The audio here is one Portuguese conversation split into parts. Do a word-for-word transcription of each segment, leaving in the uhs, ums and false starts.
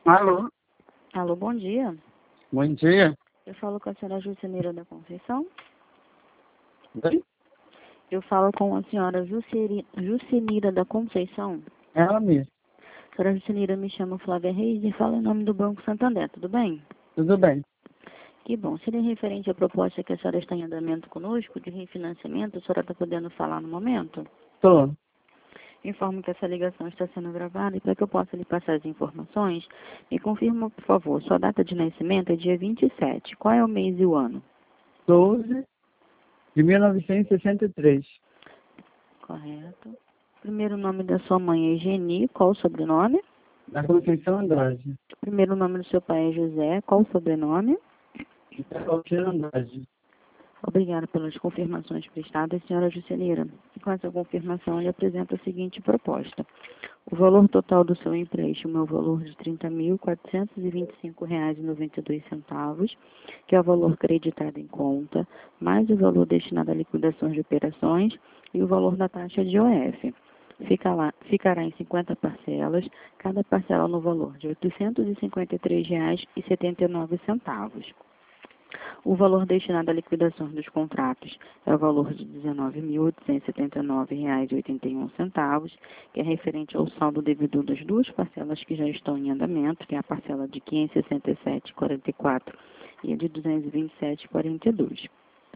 Alô, Alô, bom dia. bom dia. Eu falo com a senhora Jucineira da Conceição. Oi? Eu falo com a senhora Juceri- Jucinira da Conceição. Ela mesmo. A senhora Jucinira, me chama Flávia Reis e fala em nome do Banco Santander, tudo bem? Tudo bem. Que bom. Seria referente à proposta que a senhora está em andamento conosco, de refinanciamento, a senhora está podendo falar no momento? Tô. Informo que essa ligação está sendo gravada e para que eu possa lhe passar as informações, me confirma, por favor, sua data de nascimento é dia vinte e sete. Qual é o mês e o ano? doze de mil novecentos e sessenta e três. Correto. Primeiro nome da sua mãe é Geni, qual o sobrenome? Da Conceição Andrade. Primeiro nome do seu pai é José, qual o sobrenome? Da Conceição Andrade. Obrigada pelas confirmações prestadas, senhora Juscelina. E com essa confirmação, lhe apresento a seguinte proposta. O valor total do seu empréstimo é o valor de trinta mil quatrocentos e vinte e cinco reais e noventa e dois centavos, que é o valor creditado em conta, mais o valor destinado a liquidações de operações e o valor da taxa de O F. Fica lá, ficará em cinquenta parcelas, cada parcela no valor de oitocentos e cinquenta e três reais e setenta e nove centavos. O valor destinado à liquidação dos contratos é o valor de dezenove mil oitocentos e setenta e nove reais e oitenta e um centavos, que é referente ao saldo devido das duas parcelas que já estão em andamento, que é a parcela de quinhentos e sessenta e sete reais e quarenta e quatro centavos e a de duzentos e vinte e sete reais e quarenta e dois centavos.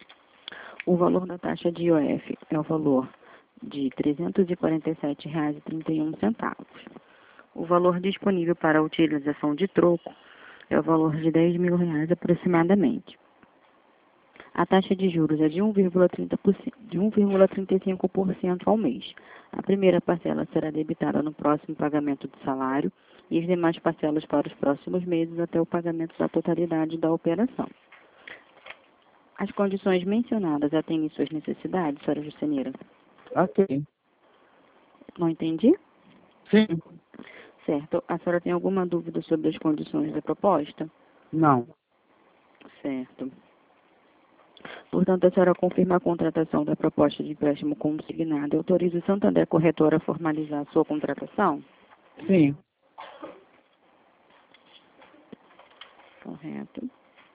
O valor da taxa de I O F é o valor de trezentos e quarenta e sete reais e trinta e um centavos. O valor disponível para a utilização de troco é o valor de dez mil reais aproximadamente. A taxa de juros é de um vírgula trinta por cento, de um vírgula trinta e cinco por cento ao mês. A primeira parcela será debitada no próximo pagamento do salário e as demais parcelas para os próximos meses até o pagamento da totalidade da operação. As condições mencionadas atendem suas necessidades, senhora Jucineira? Ok. Não entendi? Sim. Certo. A senhora tem alguma dúvida sobre as condições da proposta? Não. Certo. Portanto, a senhora confirma a contratação da proposta de empréstimo consignado e autoriza o Santander Corretora a formalizar a sua contratação? Sim. Correto.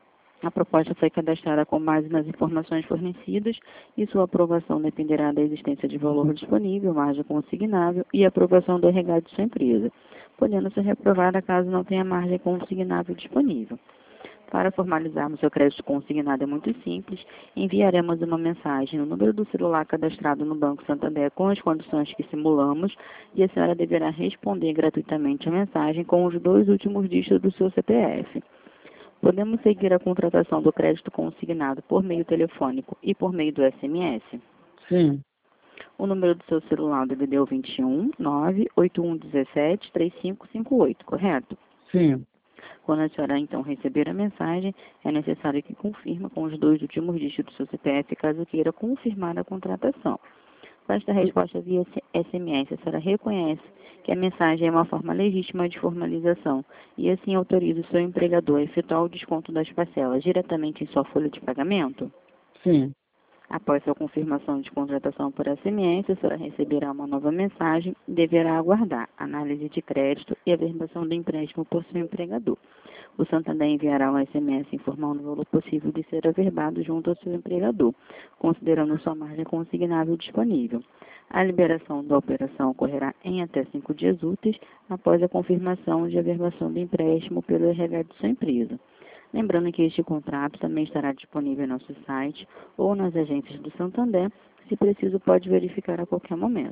A proposta foi cadastrada com base nas informações fornecidas e sua aprovação dependerá da existência de valor disponível, margem consignável e aprovação do R H de sua empresa, podendo ser reprovada caso não tenha margem consignável disponível. Para formalizarmos seu crédito consignado é muito simples, enviaremos uma mensagem no número do celular cadastrado no Banco Santander com as condições que simulamos e a senhora deverá responder gratuitamente a mensagem com os dois últimos dígitos do seu C P F. Podemos seguir a contratação do crédito consignado por meio telefônico e por meio do S M S? Sim. O número do seu celular D D D vinte e um, nove oito um um sete, três cinco cinco oito, correto? Sim. Quando a senhora, então, receber a mensagem, é necessário que confirme com os dois últimos dígitos do seu C P F, caso queira confirmar a contratação. Com esta resposta via S M S, a senhora reconhece que a mensagem é uma forma legítima de formalização e, assim, autoriza o seu empregador a efetuar o desconto das parcelas diretamente em sua folha de pagamento? Sim. Após sua confirmação de contratação por S M S, a senhora receberá uma nova mensagem e deverá aguardar análise de crédito e a verbação do empréstimo por seu empregador. O Santander enviará um S M S informando o valor possível de ser averbado junto ao seu empregador, considerando sua margem consignável disponível. A liberação da operação ocorrerá em até cinco dias úteis após a confirmação de averbação do empréstimo pelo R H de sua empresa. Lembrando que este contrato também estará disponível em nosso site ou nas agências do Santander, se preciso pode verificar a qualquer momento.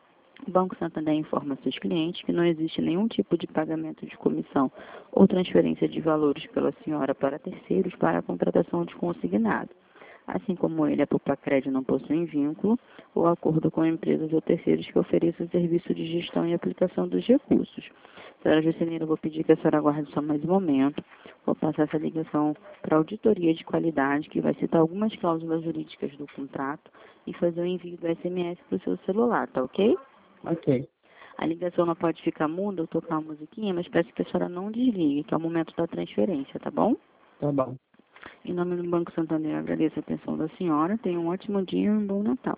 O Banco Santander informa seus clientes que não existe nenhum tipo de pagamento de comissão ou transferência de valores pela senhora para terceiros para a contratação de consignado. Assim como ele, a Pupacred não possui vínculo ou acordo com empresas ou terceiros que ofereçam serviço de gestão e aplicação dos recursos. Senhora Juscelina, eu vou pedir que a senhora aguarde só mais um momento. Vou passar essa ligação para a auditoria de qualidade, que vai citar algumas cláusulas jurídicas do contrato e fazer o envio do S M S para o seu celular, tá ok? Ok. A ligação não pode ficar muda ou tocar uma musiquinha, mas peço que a senhora não desligue, que é o momento da transferência, tá bom? Tá bom. Em nome do Banco Santander, eu agradeço a atenção da senhora. Tenha um ótimo dia e um bom Natal.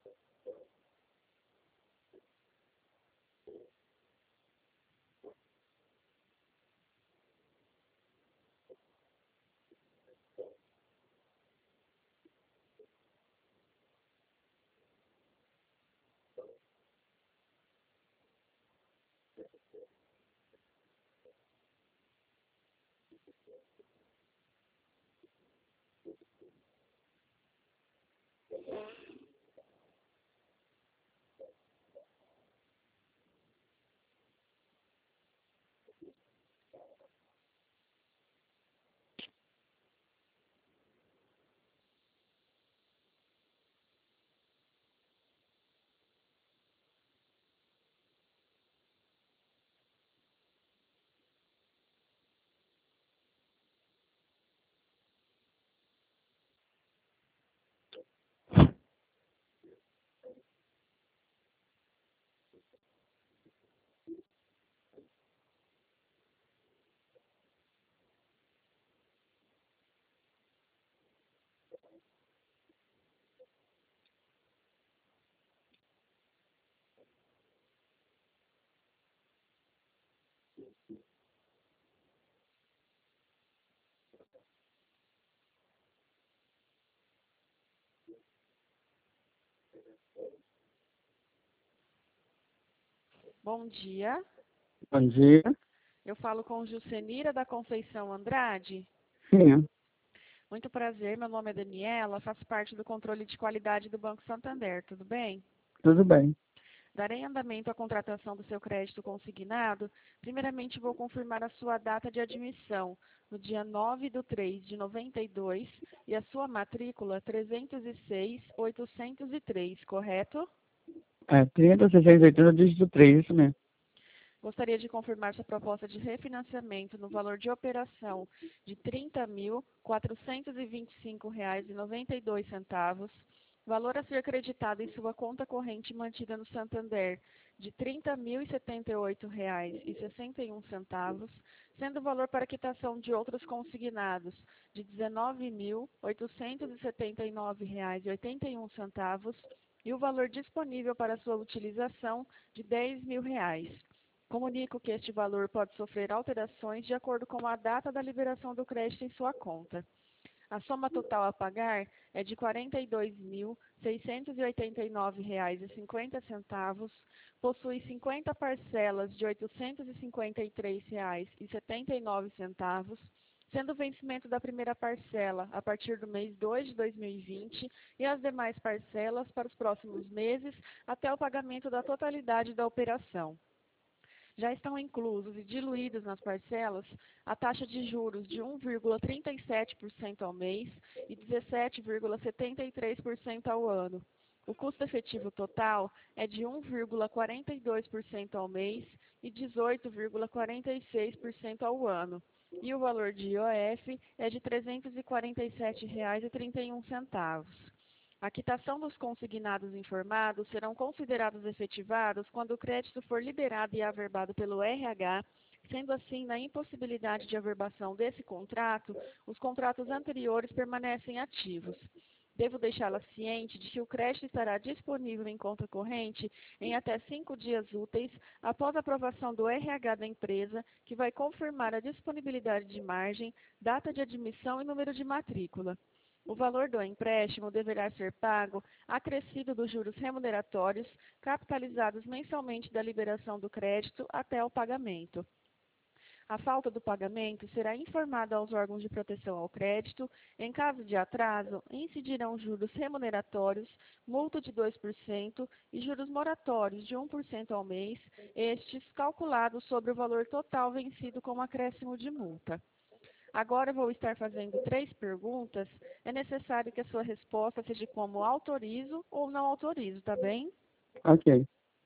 Bom dia. Bom dia. Eu falo com Jucenira da Conceição Andrade. Sim, Muito prazer, meu nome é Daniela, faço parte do controle de qualidade do Banco Santander, tudo bem? tudo bem. Darei andamento à contratação do seu crédito consignado. Primeiramente, vou confirmar a sua data de admissão, no dia nove de três de noventa e dois, e a sua matrícula trezentos e seis, oitocentos e três, correto? É trinta, seiscentos e oitenta, dígito três, isso mesmo. Gostaria de confirmar sua proposta de refinanciamento no valor de operação de trinta mil, quatrocentos e vinte e cinco reais e noventa e dois centavos, valor a ser acreditado em sua conta corrente mantida no Santander de trinta mil e setenta e oito reais e sessenta e um centavos, sendo o valor para quitação de outros consignados de dezenove mil, oitocentos e setenta e nove reais e oitenta e um centavos e o valor disponível para sua utilização de dez mil reais. Comunico que este valor pode sofrer alterações de acordo com a data da liberação do crédito em sua conta. A soma total a pagar é de quarenta e dois mil, seiscentos e oitenta e nove reais e cinquenta centavos, possui cinquenta parcelas de oitocentos e cinquenta e três reais e setenta e nove centavos, sendo o vencimento da primeira parcela a partir do mês dois de dois mil e vinte e as demais parcelas para os próximos meses até o pagamento da totalidade da operação. Já estão inclusos e diluídos nas parcelas a taxa de juros de um vírgula trinta e sete por cento ao mês e dezessete vírgula setenta e três por cento ao ano. O custo efetivo total é de um vírgula quarenta e dois por cento ao mês e dezoito vírgula quarenta e seis por cento ao ano. E o valor de I O F é de trezentos e quarenta e sete reais e trinta e um centavos. A quitação dos consignados informados serão considerados efetivados quando o crédito for liberado e averbado pelo R H, sendo assim, na impossibilidade de averbação desse contrato, os contratos anteriores permanecem ativos. Devo deixá-la ciente de que o crédito estará disponível em conta corrente em até cinco dias úteis após a aprovação do R H da empresa, que vai confirmar a disponibilidade de margem, data de admissão e número de matrícula. O valor do empréstimo deverá ser pago acrescido dos juros remuneratórios, capitalizados mensalmente da liberação do crédito até o pagamento. A falta do pagamento será informada aos órgãos de proteção ao crédito. Em caso de atraso, incidirão juros remuneratórios, multa de dois por cento e juros moratórios de um por cento ao mês, estes calculados sobre o valor total vencido com acréscimo de multa. Agora vou estar fazendo três perguntas. É necessário que a sua resposta seja como autorizo ou não autorizo, tá bem? Ok.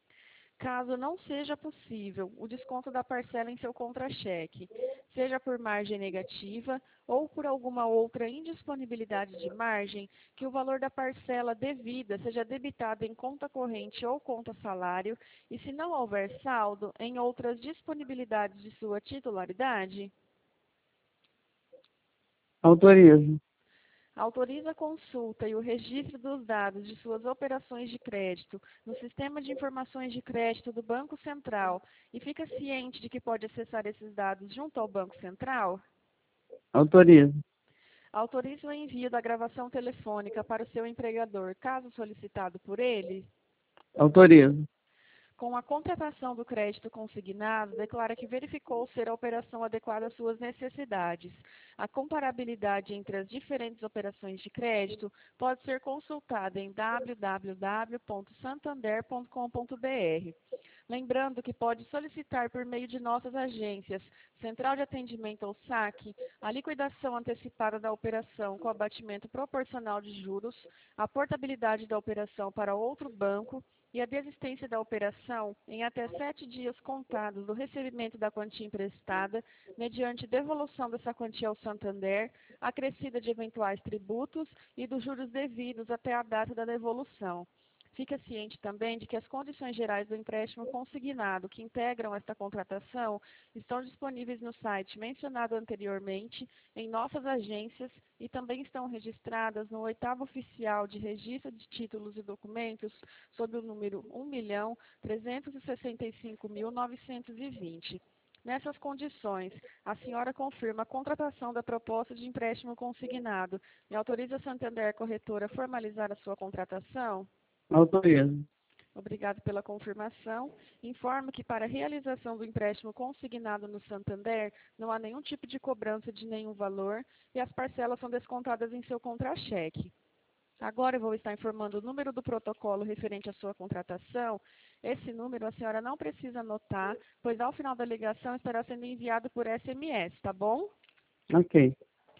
Caso não seja possível o desconto da parcela em seu contra-cheque, seja por margem negativa ou por alguma outra indisponibilidade de margem, que o valor da parcela devida seja debitado em conta corrente ou conta salário e, se não houver saldo, em outras disponibilidades de sua titularidade? Autorizo. Autoriza a consulta e o registro dos dados de suas operações de crédito no Sistema de Informações de Crédito do Banco Central e fica ciente de que pode acessar esses dados junto ao Banco Central? Autorizo. Autoriza o envio da gravação telefônica para o seu empregador, caso solicitado por ele? Autorizo. Com a contratação do crédito consignado, declara que verificou ser a operação adequada às suas necessidades. A comparabilidade entre as diferentes operações de crédito pode ser consultada em w w w ponto santander ponto com ponto b r. Lembrando que pode solicitar por meio de nossas agências, Central de Atendimento ou saque, a liquidação antecipada da operação com abatimento proporcional de juros, a portabilidade da operação para outro banco e a desistência da operação em até sete dias contados do recebimento da quantia emprestada, mediante devolução dessa quantia ao Santander, acrescida de eventuais tributos e dos juros devidos até a data da devolução. Fica ciente também de que as condições gerais do empréstimo consignado que integram esta contratação estão disponíveis no site mencionado anteriormente, em nossas agências e também estão registradas no oitavo oficial de registro de títulos e documentos sob o número um milhão trezentos e sessenta e cinco mil novecentos e vinte. Nessas condições, a senhora confirma a contratação da proposta de empréstimo consignado e autoriza a Santander Corretora a formalizar a sua contratação? Autorizo. Obrigado pela confirmação. Informo que para a realização do empréstimo consignado no Santander, não há nenhum tipo de cobrança de nenhum valor e as parcelas são descontadas em seu contra-cheque. Agora eu vou estar informando o número do protocolo referente à sua contratação. Esse número a senhora não precisa anotar, pois ao final da ligação estará sendo enviado por S M S, tá bom? Ok.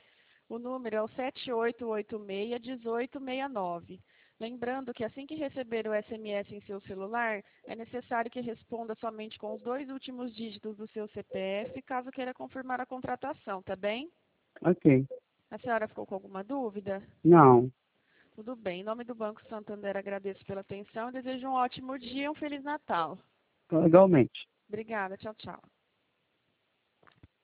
O número é o sete oito oito seis, um oito seis nove. Lembrando que assim que receber o S M S em seu celular, é necessário que responda somente com os dois últimos dígitos do seu C P F, caso queira confirmar a contratação, tá bem? Ok. A senhora ficou com alguma dúvida? Não. Tudo bem. Em nome do Banco Santander, agradeço pela atenção e desejo um ótimo dia e um Feliz Natal. Legalmente. Obrigada. Tchau, tchau.